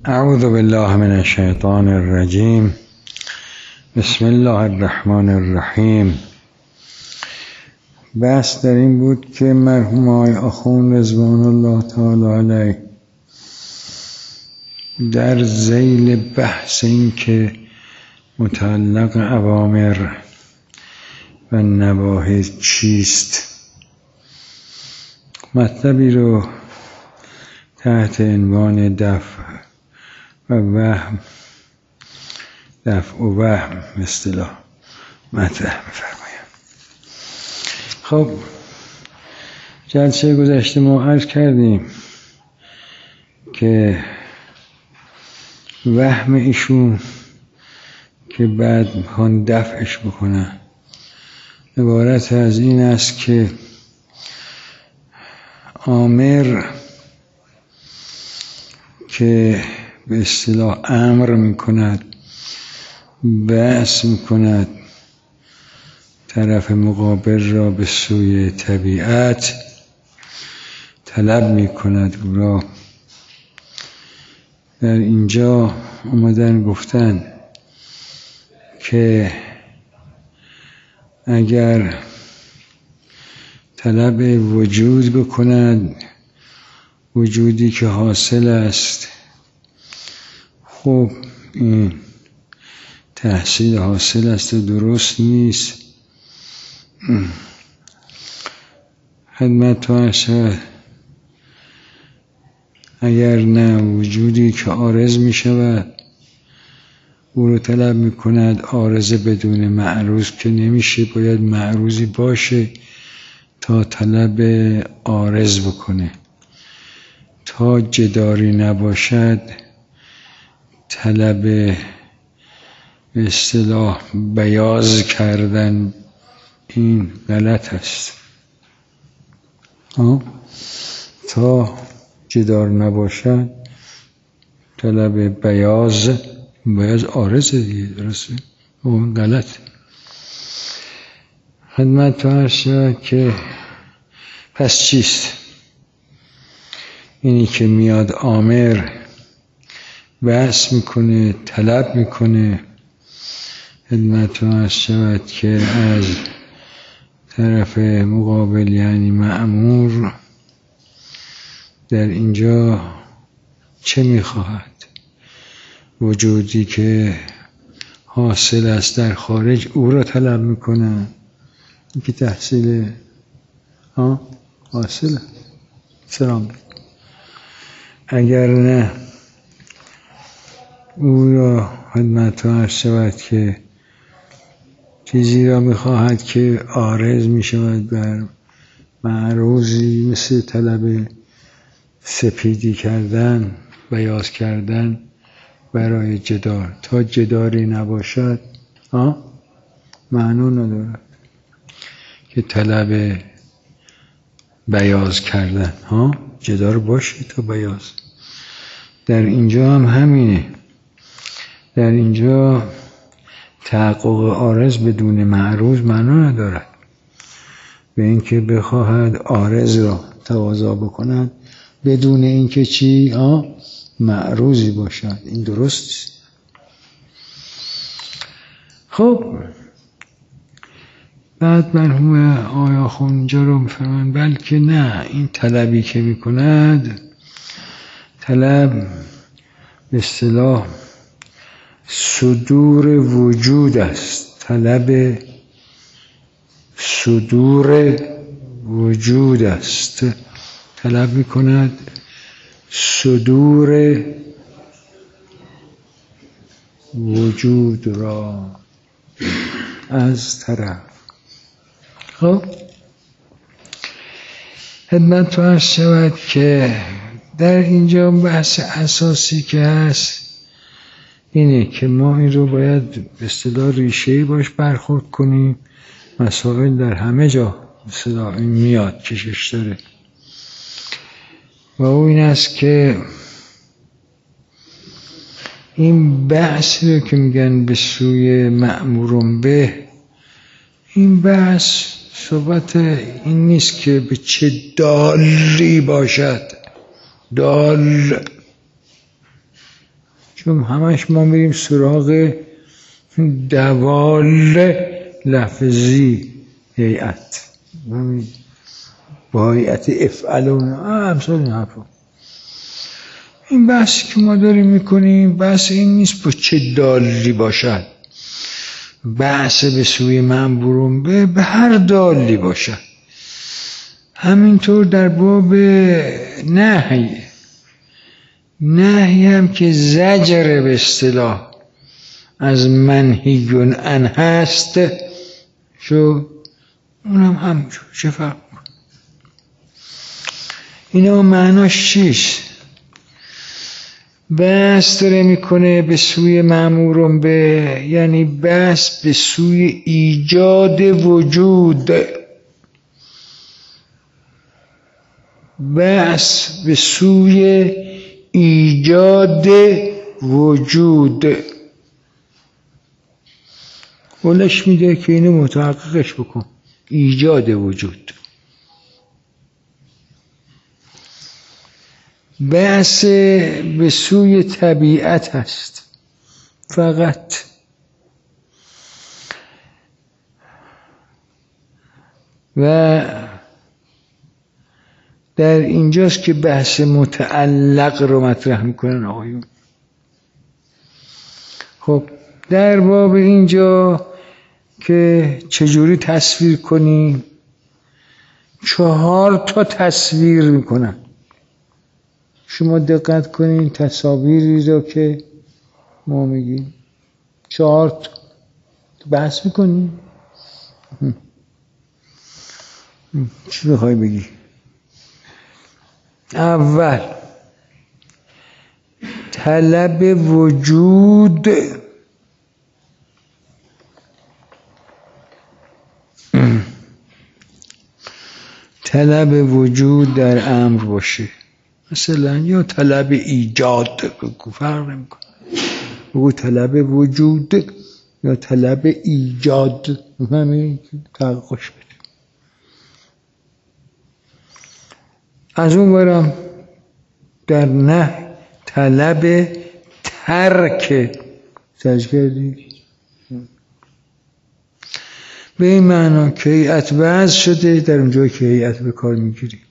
اعوذ بالله من الشیطان الرجیم. بسم الله الرحمن الرحیم. بحث در این بود که مرحوم آقای آخوند رضوان الله تعالی علیه در ذیل بحث این که متعلق اوامر و نواهی چیست مطلبی رو تحت عنوان دفع و وهم اصطلاح مطرح می‌فرمایم. خب جلسه گذشته ما عرض کردیم که وهم ایشون که بعد میخوان دفعش بکنن عبارت از این است که آمر که به اصطلاح امر میکند، بعث میکند طرف مقابل را به سوی طبیعت، طلب میکند او را. در اینجا اومدن گفتن که اگر طلب وجود بکند، وجودی که حاصل است، خب این تحصیل حاصل است و درست نیست. خدمت تو ارشد اگر نه وجودی که عارض می شود او رو طلب می کند، عارض بدون معروض که نمیشه، باید معروضی باشه تا طلب عارض بکنه. تا جداری نباشد طلب به اصطلاح بیاض کردن این غلط است. تا جدار نباشد طلب بیاض عارض دیگه، درسته؟ اون غلط. خدمت تو هست که پس چیست؟ اینی که میاد آمر بحث میکنه، طلب میکنه. خدمت تو هست شود که از طرف مقابل یعنی مأمور در اینجا چه میخواهد؟ وجودی که حاصل است در خارج او را طلب میکنه. این که تحصیل حاصل است. سلام. اگر نه او را خدمت تو عرض شود که چیزی را میخواهد که عارض میشود بر معروضی، مثل طلب سپیدی کردن، بیاض کردن برای جدار. تا جداری نباشد معنی ندارد که طلب بیاض کردن جدار باشه تا بیاض. در اینجا هم همینه. در اینجا تحقق عارض بدون معروض معنا ندارد. به اینکه بخواهد عارض را تقاضا بکند بدون اینکه چی معروضی باشد، این درست است. خب بعد مرحوم آقای آخوند اینجا رو میفرمایند بلکه نه، این طلبی که میکند طلب به اصطلاح صدور وجود است. طلب صدور وجود است. طلب میکند صدور وجود را از طرف. خب خدمت تو عرض شود که در اینجا بحث اساسی که هست اینه که ما این رو باید به اصطلاح ریشه‌ای باش برخورد کنیم. مسائل در همه جا به اصطلاح این میاد، کشش داره، و او این است که این بحث رو که میگن به سوی مأمورون به، این بحث صحبت این نیست که به چه دالی باشد. دال چون همش ما میریم سراغ دوال لفظی هیئت با هیئت افعل و امثال این حرفا. این بحثی که ما داریم میکنیم بحث این نیست با چه دالی باشد، بحث به سوی منبورون به هر دالی باشد. همینطور در باب نهی هم که زجر به اصطلاح از منهی عنه هست، اونم همونجور چه فرق میکنه؟ اینا معناش چیست؟ بحث داره میکنه به سوی مأمورون به، یعنی بحث به سوی ایجاد وجود، بحث به سوی ایجاد وجود. قولش میده که اینو متحققش بکن، ایجاد وجود. بحث به سوی طبیعت هست فقط. و در اینجاست که بحث متعلق رو مطرح میکنن آقایون. خب در باب اینجا که چجوری تصویر کنیم، 4 تصویر میکنن. شما دقت کنین تصاویری رو که ما میگیم 4 بحث میکنیم. چی بخوای بگی؟ اول طلب وجود، طلب وجود در امر باشه، مثلا یا طلب ایجاد، فرق نمیکنه، بگو طلب وجود یا طلب ایجاد، همین تحققش بده. از اون برم در نه طلب ترک تجگردی به این معنا که هیئت وضع شده در اونجایی که هیئت به کار میگیری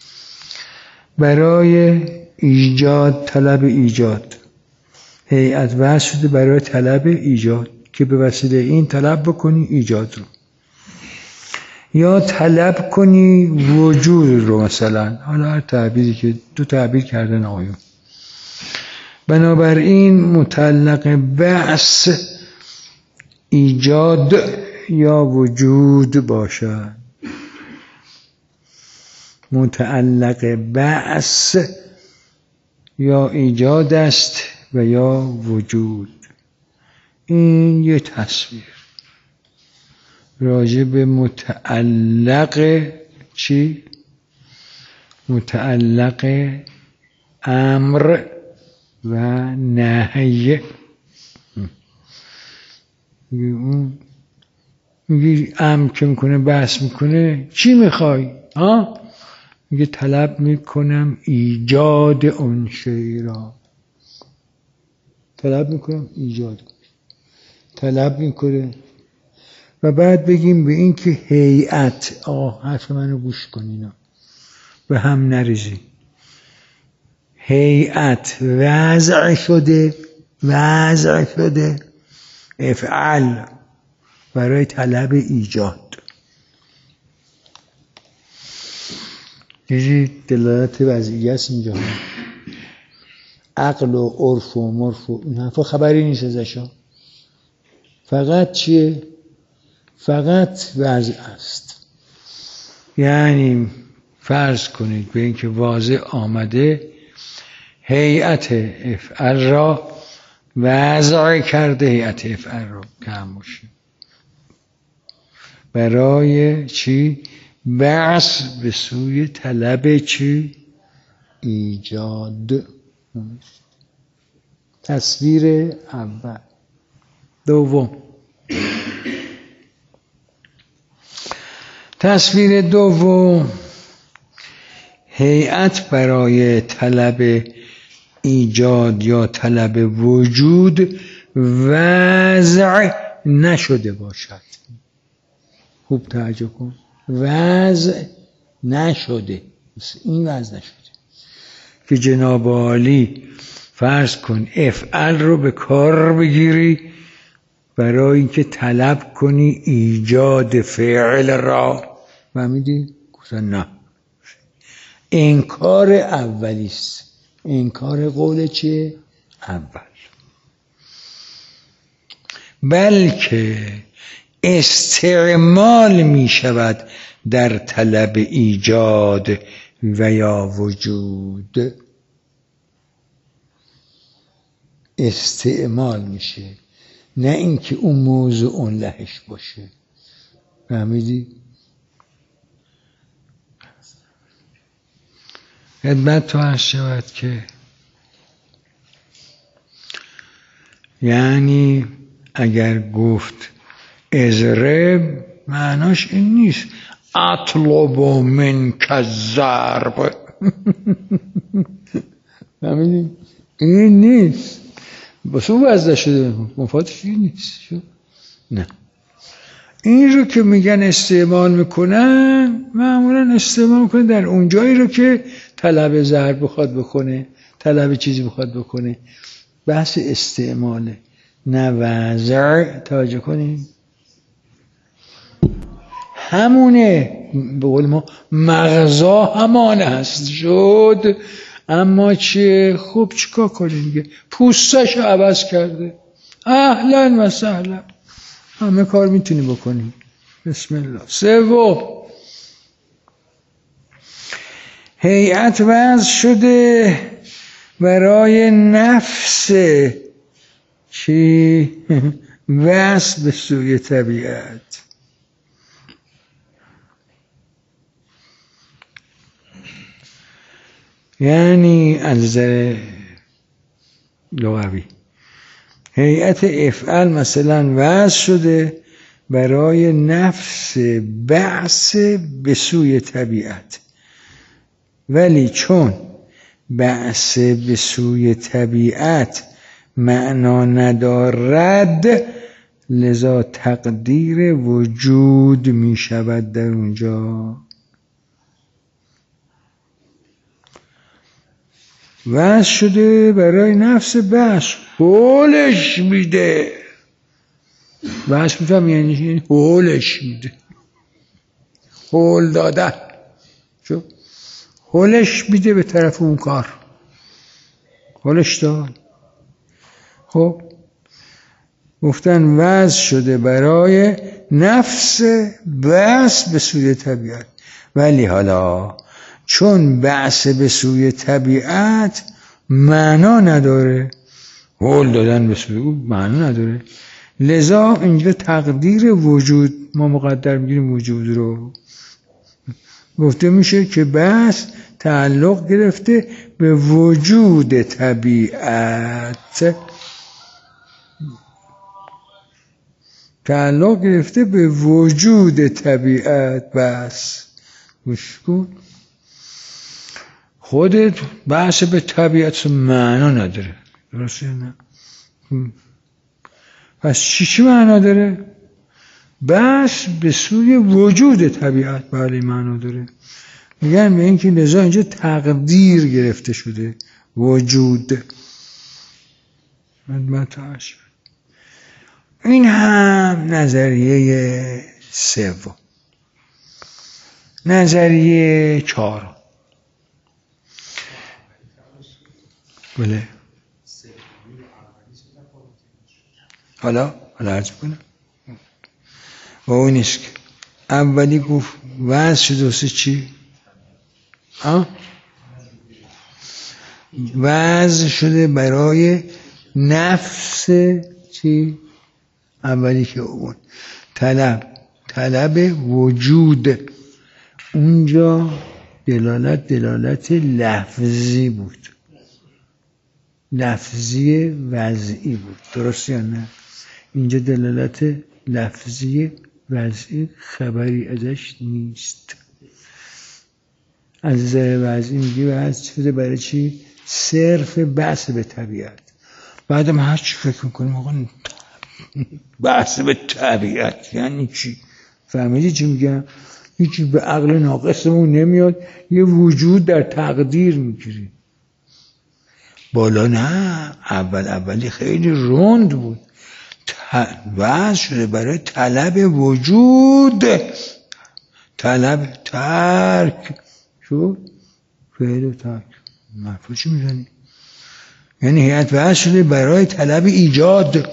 برای ایجاد، طلب ایجاد. هیئت وضع شده برای طلب ایجاد که به وسیله این طلب بکنی ایجاد رو، یا طلب کنی وجود رو. مثلا حالا هر تعبیری که 2 تعبیر کردن آقایون. بنابراین متعلق بعث ایجاد یا وجود باشد. متعلق بعث یا ایجاد است و یا وجود. این یه تصویر راجع به متعلق چی؟ متعلق امر و نهی. میگه امر که میکنه بحث میکنه چی میخوای؟ میگه طلب میکنم ایجاد اون شی را. طلب میکنم ایجاد، طلب میکنه. و بعد بگیم به این که هیئت، حرف منو گوش کنین به هم نریزی. هیئت وضع شده افعل برای طلب ایجاد. یه دلالت وضعیه است اینجا. عقل و عرف و مرف و این حرفا خبری نیست ازشا. فقط چیه؟ فقط وضع است. یعنی فرض کنید به اینکه واضح آمده هیئت افعل را وضع کرده، هیئت افعل را که هم باشه برای چی؟ بعث به سوی طلب چی؟ ایجاد. تصویر اول. دوم، تصویر دوم، هیئت برای طلب ایجاد یا طلب وجود وضع نشده باشد. خوب توجه کن، وضع نشده، این وضع نشده که جناب عالی فرض کن افعل رو به کار بگیری برای اینکه طلب کنی ایجاد فعل را. فهمیدی؟ گفتن نه، انکار اولیست، انکار قول چیه؟ اول. بلکه استعمال می شود در طلب ایجاد و یا وجود. استعمال میشه، نه اینکه اون موضوع اون لهش باشه. فهمیدی؟ خدمت تو عرض شود که یعنی اگر گفت اضرب معناش این نیست اطلب منک الضرب. فهمیدی؟ این نیست، بس اون وضع شده، مفادش این نیست. نه، این رو که میگن استعمال میکنن معمولا استعمال میکنن در اون جایی رو که طلب ضرب بخواد بکنه، طلب چیزی بخواد بکنه. بحث استعماله، نه وضع. توجه کنیم همونه، به قول ما مغزا همان هست شد، اما چه خوب چیکار کنیم دیگه، پوستش عوض کرده. اهلا و سهلا، همه کار میتونی بکنی. بسم الله. سوم، هیئت وضع شده برای نفس چی؟ وصل به سوی طبیعت. یعنی از نظر لغوی هیئت افعل مثلا وضع شده برای نفس بعث به سوی طبیعت، ولی چون بعث به سوی طبیعت معنا ندارد لذا تقدیر وجود می شود در اونجا. وضع شده برای نفس بعث، حولش میده. بعث میتونم یعنی حولش میده، حول دادن، حولش میده به طرف اون کار، حولش داد. خب گفتن وضع شده برای نفس بعث به سوی طبیعت، ولی حالا چون بعث به سوی طبیعت معنا نداره، حول دادن به سوی او معنا نداره، لذا اینجا تقدیر وجود ما مقدر میگیریم وجود رو. گفته میشه که بعث تعلق گرفته به وجود طبیعت، تعلق گرفته به وجود طبیعت. بس گوش کن، خودت بحث به طبیعت معنا نداره، درسته؟ نه. پس چی معنا داره؟ بحث به سوی وجود طبیعت بله معنا داره. میگن به اینکه لذا اینجا تقدیر گرفته شده وجود. این هم نظریه سوم. نظریه چهارم، بله حالا عرض کنم و اون نیست که اولی گفت وضع شده واسه چی؟ وضع شده برای نفس چی؟ اولی که اون طلب وجود. اونجا دلالت لفظی بود، لفظی وضعی بود، درست یا نه؟ اینجا دلالت لفظی وضعی خبری ازش نیست. از نظر وضعی میگی وضع شده برای چی؟ صرف بحث به طبیعت. بعدم هر چی فکر میکنیم آقا بحث به طبیعت یعنی چی؟ فهمیدی چی میگم؟ هیچی به عقل ناقصمون نمیاد، یه وجود در تقدیر میگیریم. بالا نه، اولی خیلی رند بود، وضع شده برای طلب وجود، طلب ترک شد فعل ترک. مفهوم چی میزنی؟ یعنی هیئت وضع شده برای طلب ایجاد.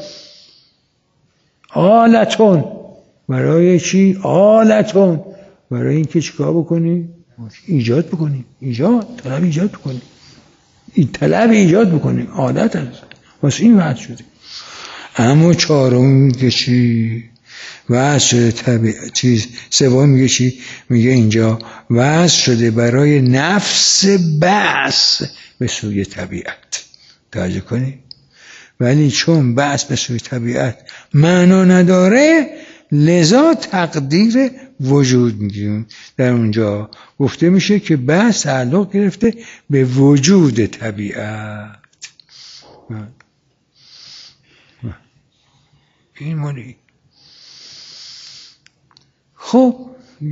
آلتون برای چی؟ آلتون برای اینکه چیکار بکنی؟ ایجاد بکنی، طلب ایجاد بکنی، طلب ایجاد بکنی، عادت هست واسه این وضع شده. اما چهارم میگه چی؟ وضع شده طبیعت چیز. سوم میگه چی؟ میگه اینجا وضع شده برای نفس بحث به سوی طبیعت. توجه کنی؟ ولی چون بحث به سوی طبیعت معنا نداره، لذا تقدیر وجود میگیم. در اونجا گفته میشه که بحث تعلق گرفته به وجود طبیعت. این مالی. خب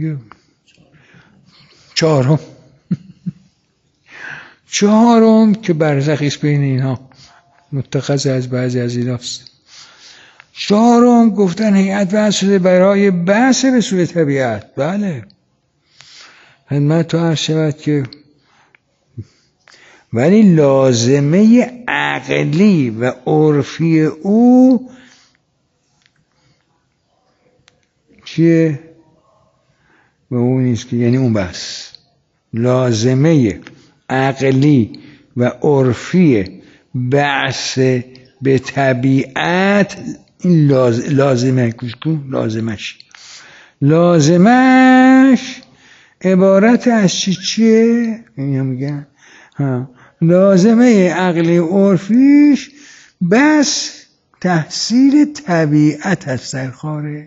چهارم که برزخیست بین اینها، متخذ از بعضی از ایناست. چهارم گفتن هیئت وضع شده برای بحث به سوی طبیعت. بله خدمت تو عرض شود که ولی لازمه عقلی و عرفی او چیه؟ و اون نیست که یعنی اون بحث لازمه عقلی و عرفی بحث به طبیعت، این لازمه لازمش عبارت از چیه؟ این میگن لازمه عقلی عرفیش بس تحصیل طبیعت است در خارج.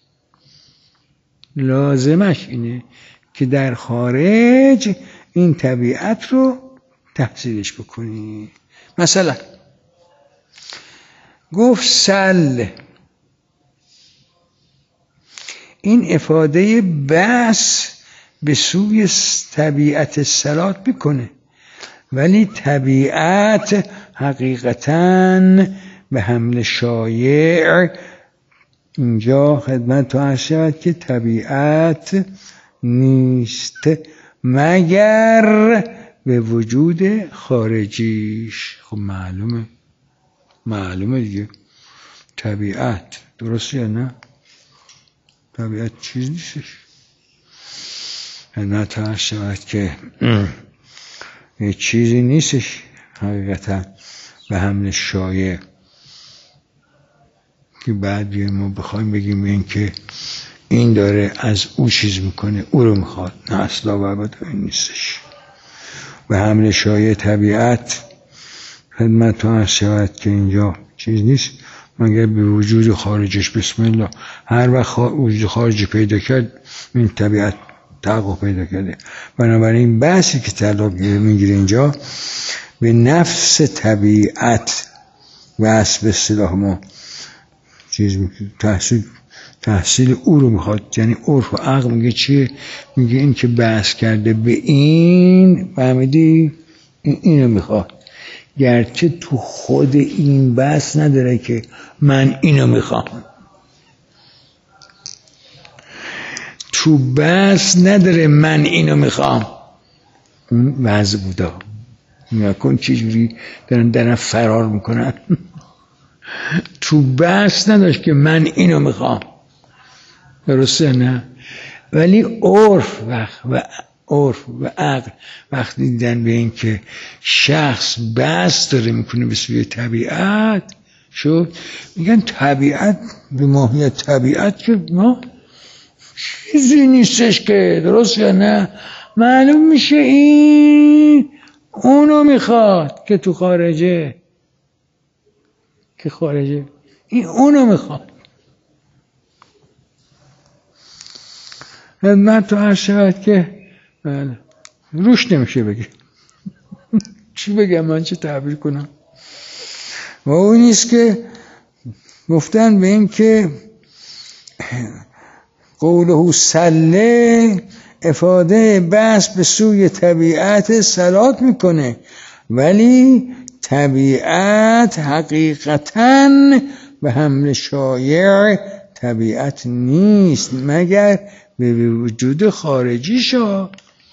لازمش اینه که در خارج این طبیعت رو تحصیلش بکنی. مثلا گفت سل، این افاده بس به سوی طبیعت صلات میکنه، ولی طبیعت حقیقتاً به حمل شایع اینجا خدمت تو عرض شود که طبیعت نیست مگر به وجود خارجیش. خب معلومه دیگه طبیعت، درست یا نه؟ طبیعت چیز نیستش. خدمت تو عرض شود که یه چیزی نیستش حقیقتا به حمل شایع که بعد ما بخوایم بگیم این که این داره از او چیز میکنه، او رو میخواد. نه اصلا و ابدا این نیستش. به حمل شایع طبیعت خدمت تو عرض شود که اینجا چیز نیست مگر به وجود خارجش. بسم الله. هر وقت وجود خارجی پیدا کرد این طبیعت تحقق پیدا کرده. بنابراین بحثی که تعلق میگیره اینجا به نفس طبیعت بحث به اصطلاح ما چیز تحصیل او رو میخواد. یعنی عرف و عقل میگه چیه؟ میگه این که بحث کرده به این، فهمیدی؟ اینو میخواد، گرچه تو خود این بحث نداره که من اینو میخوام، تو بحث نداره من اینو میخوام. وضع بودا نکن چجوری دارن فرار میکنن. تو بحث نداشت که من اینو میخوام، درسته نه؟ ولی عرف و عقل وقتی دیدن به این که شخص بحث داره میکنه به سوی طبیعت شد، میگن طبیعت به ماهیت طبیعت که ما چیزی نیستش که، درست یا نه؟ معلوم میشه این اونو میخواد که تو خارجه، که خارجه این اونو میخواد. خدمت تو عرض شود که روش نمیشه بگی چی بگم من، چه تعبیر کنم؟ و اون نیست که گفتن به این که قوله سله افاده بس به سوی طبیعت صلات میکنه، ولی طبیعت حقیقتاً به حمل شایع طبیعت نیست مگر به وجود خارجی شا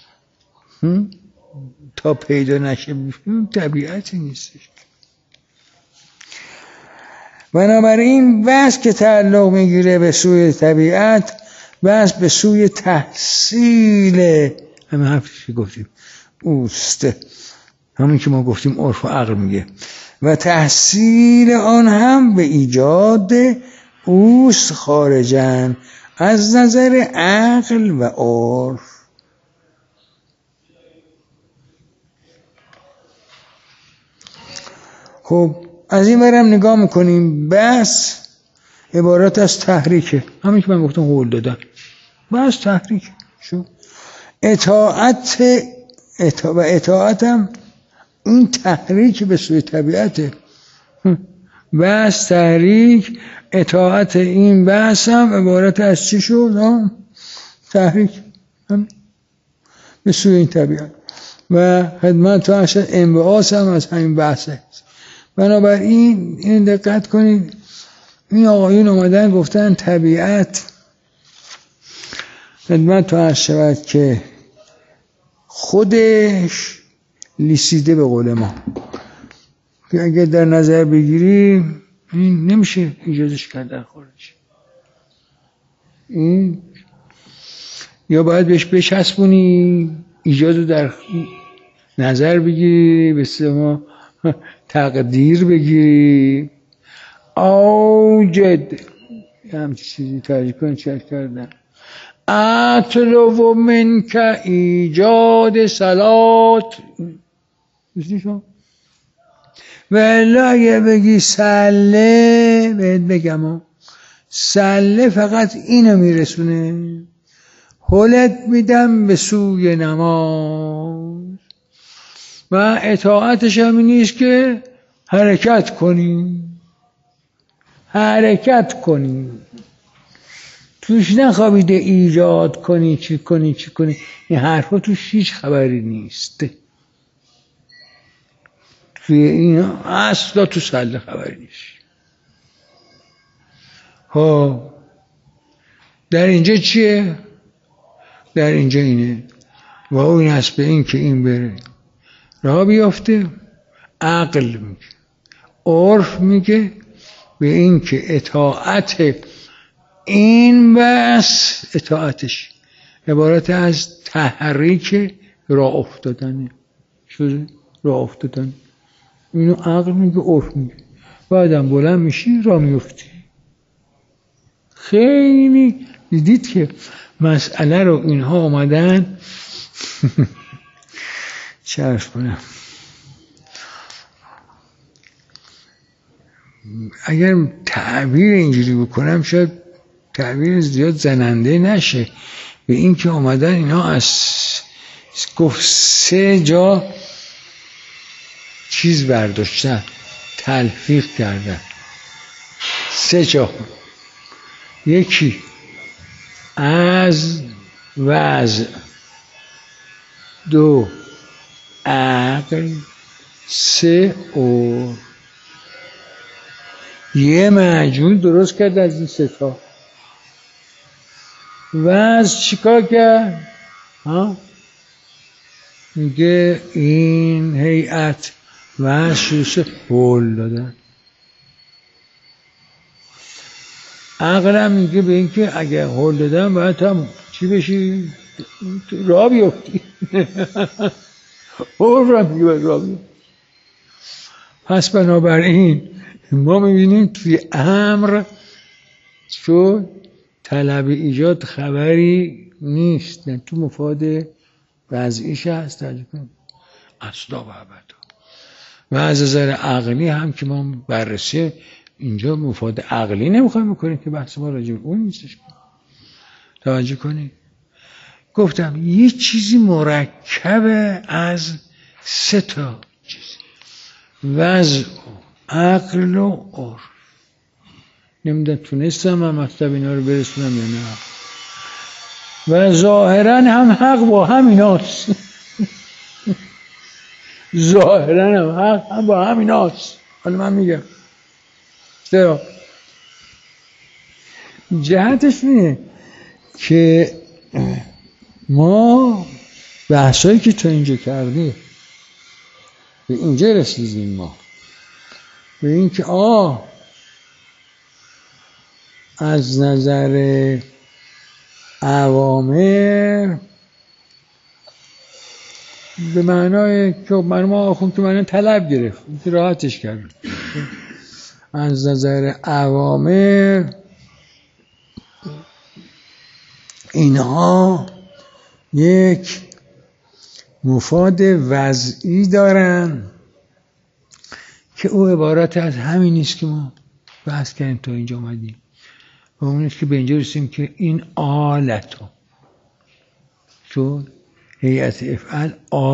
تا پیدا نشه طبیعتی نیستش. بنابراین بس که تعلق میگیره به سوی طبیعت، بس به سوی تحصیل همه حرفی که گفتیم اوست، همین که ما گفتیم عرف و عقل میگه، و تحصیل آن هم به ایجاد اوست خارجن از نظر عقل و عرف. خب از این برم نگاه میکنیم، بس عبارت از تحریکه، همین که من گفتم قول دادم، بس تحریک شو اطاعت هم این تحریک به سوی طبیعته، بس تحریک اطاعت این بس هم عبارت از چی شد؟ تحریک به سوی این طبیعت و خدمت تو اشد انبعاث هم از همین بحثه. بنابراین این دقت کنید، این آقایون اومدن گفتن طبیعت خدمت تو اشد که خودش لیسیده به قول ما، که اگر در نظر بگیریم این نمیشه ایجادش کرد در خارج، این یا باید بهش بچسبونی ایجادو در نظر بگیری، به ما تقدیر بگیری، اوجد همچین چیزی ترجیح چک کردن اطلب منک ایجاد صلات، و الا اگه بگی سله، بهت بگم سله فقط اینو میرسونه، هلت میدم به سوی نماز، و اطاعتش هم نیست که حرکت کنی توش نخوابیده ایجاد کنی چی کنی، این حرفا توش هیچ خبری نیست، توی این اصلا تو سله خبری نیست. ها در اینجا چیه؟ در اینجا اینه و این هست به این که این بره راه بیافته، عقل میگه، عرف میگه به این که اطاعت این بس اطاعتش عبارت از تحریک راه افتادنه، شده راه افتادن، اینو عقل میگه، عرف میگه، بعدم بلند میشی راه میفتی. خیلی دیدید که مسئله رو اینها آمدن چه عرض کنم، اگر تعبیر اینجوری بکنم شاید تعبیر زیاد زننده نشه، به این که آمدن اینا از گفت 3 جا چیز برداشتن، تلفیق کردن، 3 جا، یکی از وضع، 2 عقل، 3 عرف، یه مجموع درست کرد از این 3 تا. وضع چیکار کرد؟ میگه این هیئت و شوشه هول دادن. عقلم میگه به این که اگه هول دادن باید هم چی بشی؟ راه بیفتی. عرفم میگه باید راه بیفتی. پس بنابراین ما میبینیم توی امر چون طلب ایجاد خبری نیست، نه تو مفاد وضعیش هست اصلا و ابدا، و از نظر عقلی هم که ما بررسی اینجا مفاد عقلی نمیخوایم بکنیم که بحث ما راجع به اون نیستش. توجه کنید گفتم یه چیزی مرکب از 3 تا چیز، وضع عقل و عرف. نمیدونم تونستم من مطلب اینا رو برسونم یا نه. و ظاهرا هم حق با همیناست. ظاهرا هم حق هم با همیناست. حالا من میگم چرا؟ جهتش اینه که ما بحثایی که تا اینجا کردیم به اینجا رسیدیم، ما به این که از نظر اوامر به معنای که ما آخون که معنی طلب گرفت راحتش کردیم. از نظر اوامر اینها یک مفاد وضعی دارن که او عبارت از همین نیست که ما بحث کردیم تا اینجا اومدیم و اون نیست که به اینجا رسیم که این آلتو چون هیئت افعال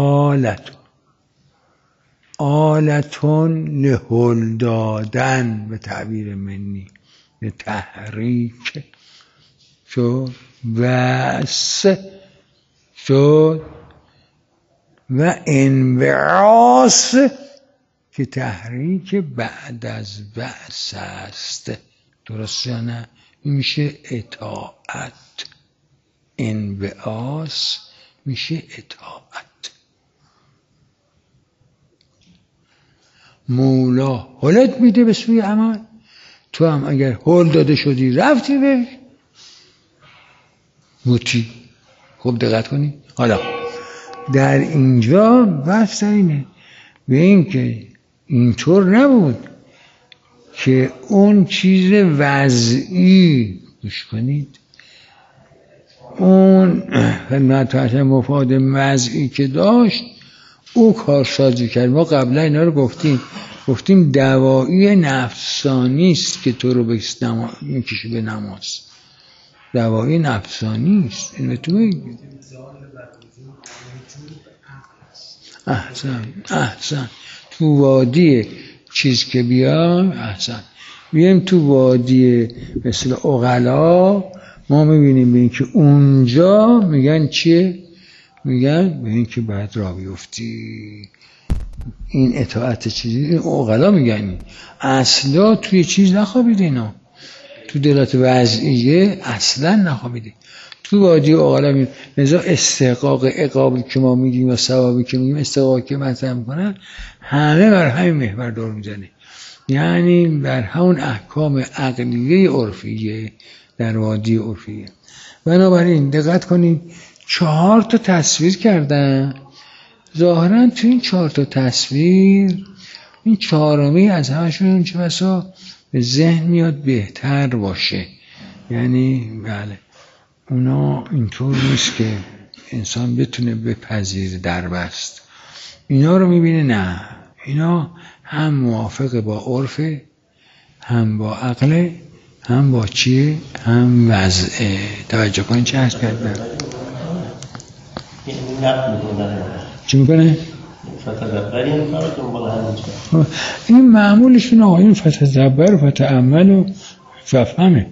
آلتون لهل دادن به تعبیر منی به تحریک شد وس شد و انبعاث که تحریک بعد از بعث است. درست یا نه؟ میشه اطاعت. انبعاث میشه اطاعت. مولا حالت میده به سوی عمل، تو هم اگر حال داده شدی رفتی بهش موتی. خوب دقت کنی. حالا در اینجا بحث اینه به این که اینطور نبود که اون چیز وضعی گوش کنید، اون خدمت مفاد وضعی که داشت او کارسازی کرد. ما قبلا اینا رو گفتیم دوایی نفسانی است که تو رو میکشه به نماز. دوایی نفسانی است. این تو بگید. احسن تو وادی چیز که بیام بیایم تو وادی مثل عقلا ما میبینیم به این که اونجا میگن چیه؟ میگن به این که باید راه بیفتی. این اطاعت چیزی این عقلا میگن اصلا توی چیز نخوابیده. اینا تو دلات وضعیه اصلا نخوابیده. تو وادی عقلا میگن. لذا استحقاق عقابی که ما میگیم و ثوابی که میگیم استحقاقی که مطرح میکنن همه بر همین محور دور میزنه، یعنی بر همون احکام عقلیه عرفیه در وادی عرفیه. بنابراین دقت کنید 4 تا تصویر کردن. ظاهرا تو این 4 تا تصویر این 4می از همشون چه بسا به ذهن میاد بهتر باشه. یعنی بله اونا اینطور نیست که انسان بتونه بپذیره دربست. اینا رو میبینه نه، اینا هم موافق با عرفه، هم با عقله، هم با چیه؟ هم وضعه. توجه کنید چه هست کردن چی میکنه؟ این معمولشون آقایون فتدبر و فتعمل و ففهمه.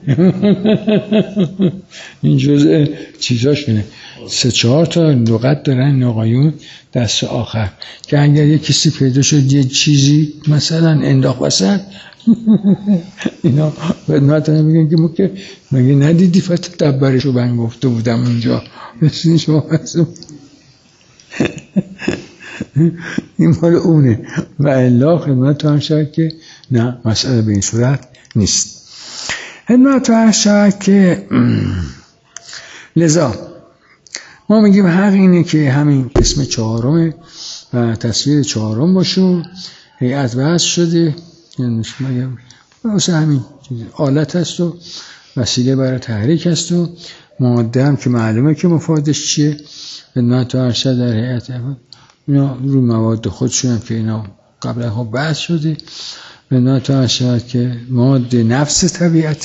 این جزء چیزاشونه. 3-4 تا لغت دارن این آقایون دست آخر که اگر یک کسی پیدا شد یه چیزی مثلا انداخت وسط اینا خدمتتون میگن که ما که مگه ندیدی فتدبرشو من گفته بودم اونجا مثل شما این مال اونه و الا خدمت هم شد که نه مسئله به این صورت نیست. خدمت هم شد که لذا ما میگیم حق اینه که همین قسم 4 و تصویر 4 باشه. هیئت وضع شده یعنی واسه همین آلت هست و وسیله برای تحریک هست و ماده هم که معلومه که مفادش چیه. خدمت هم شد در هیئت اینا رو مواد خودشون هم که اینا قبلا ها بحث شده. خدمت هم شد که ماده نفس طبیعت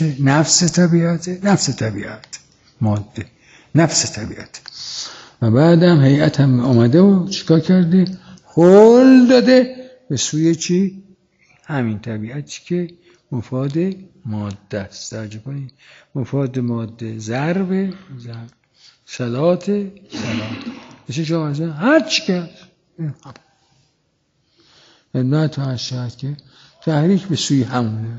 ماده نفس طبیعت. و بعدم هیئت هم آمده و چیکار کرده؟ حل داده به سوی چی؟ همین طبیعتی که مفاد ماده است. توجه کنید، مفاد ماده ضرب صلات بشه شما مثلا هر چی که خدمت هست شاید که تحریک به سوی همونه.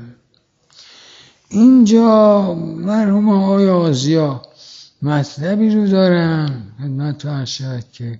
اینجا مرحوم آقای آزیا مطلبی رو دارم خدمت هست شاید که